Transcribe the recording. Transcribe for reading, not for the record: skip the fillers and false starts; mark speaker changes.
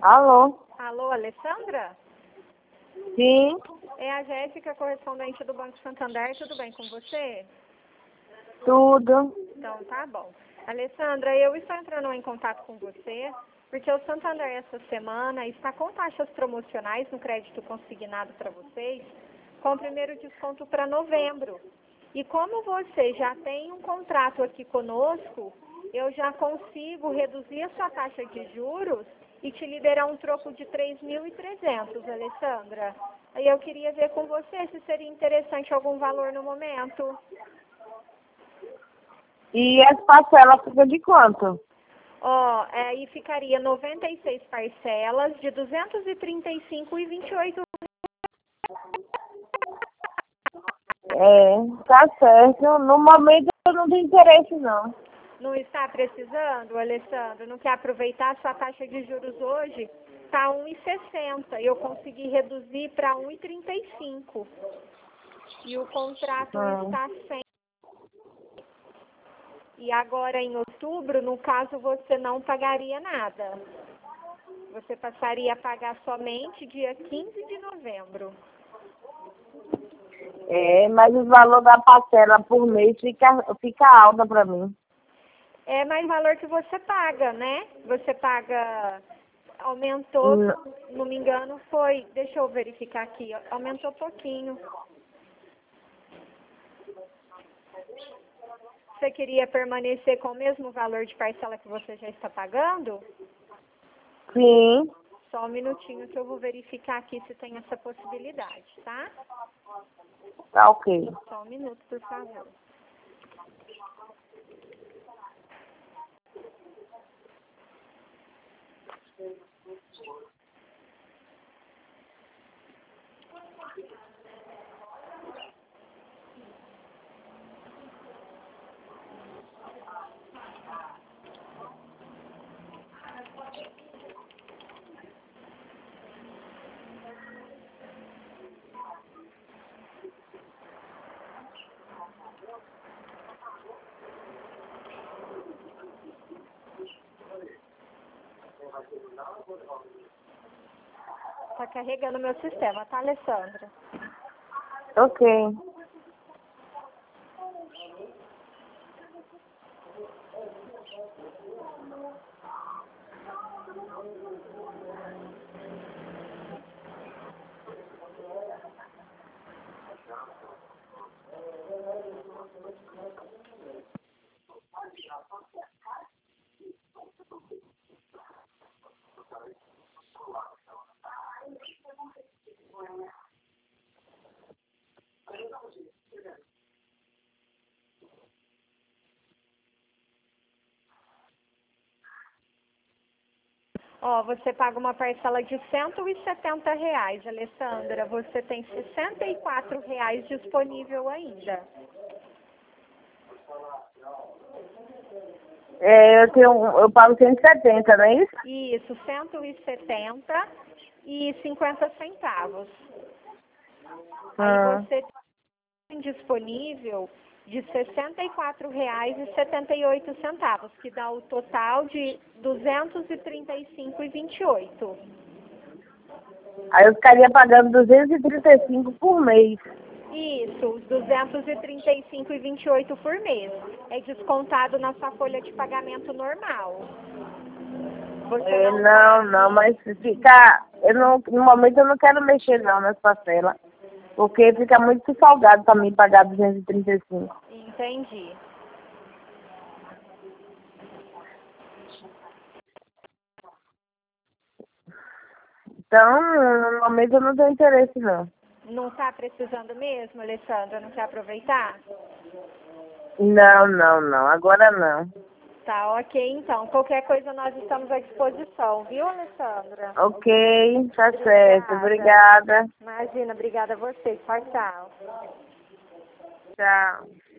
Speaker 1: Alô?
Speaker 2: Alô, Alessandra?
Speaker 1: Sim,
Speaker 2: É a Jéssica, correspondente do Banco Santander. Tudo bem com você?
Speaker 1: tudo.
Speaker 2: Então, tá bom. Alessandra, eu estou entrando em contato com você porque o Santander essa semana está com taxas promocionais no crédito consignado para vocês, com o primeiro desconto para novembro. E como você já tem um contrato aqui conosco, eu já consigo reduzir a sua taxa de juros e te liberar um troco de 3.300, Alessandra. Aí eu queria ver com você se seria interessante algum valor no momento.
Speaker 1: E as parcelas ficam de quanto?
Speaker 2: Ó, aí ficaria 96 parcelas de 235,28.
Speaker 1: Tá certo. No momento eu não tenho interesse, não.
Speaker 2: Não está precisando, Alessandro? Não quer aproveitar? Sua taxa de juros hoje está 1,60. Eu consegui reduzir para 1,35. E o contrato está sem. E agora em outubro, no caso, você não pagaria nada. Você passaria a pagar somente dia 15 de novembro.
Speaker 1: Mas o valor da parcela por mês fica alta para mim.
Speaker 2: É mais valor que você paga, né? Você paga, aumentou,
Speaker 1: Não.
Speaker 2: se não me engano, foi, deixa eu verificar aqui, aumentou pouquinho. Você queria permanecer com o mesmo valor de parcela que você já está pagando?
Speaker 1: Sim,
Speaker 2: Só um minutinho que eu vou verificar aqui se tem essa possibilidade, tá?
Speaker 1: tá ok.
Speaker 2: Só um minuto, por favor. Tá carregando meu sistema, tá, Alessandra?
Speaker 1: Ok.
Speaker 2: Ó, você paga uma parcela de R$ 170, Alessandra. Você tem R$ 64 disponível ainda.
Speaker 1: Eu pago 170, não é isso?
Speaker 2: Isso, 170,50. Aí você tem disponível de R$ 64,78, que dá o total de 235,28.
Speaker 1: Aí eu ficaria pagando 235 por mês.
Speaker 2: Isso, os 235,28 por mês. É descontado na sua folha de pagamento normal. Você
Speaker 1: Não, mas no momento eu não quero mexer não nas parcelas. Porque fica muito salgado para mim pagar 235.
Speaker 2: Entendi.
Speaker 1: Então, no momento eu não tenho interesse não.
Speaker 2: Não está precisando mesmo, Alessandra? Não quer aproveitar?
Speaker 1: Não. Agora não.
Speaker 2: Tá, ok, então. Qualquer coisa nós estamos à disposição, viu, Alessandra?
Speaker 1: Ok, tá certo. Obrigada.
Speaker 2: Imagina, obrigada a você. Tchau, tchau.
Speaker 1: Tchau.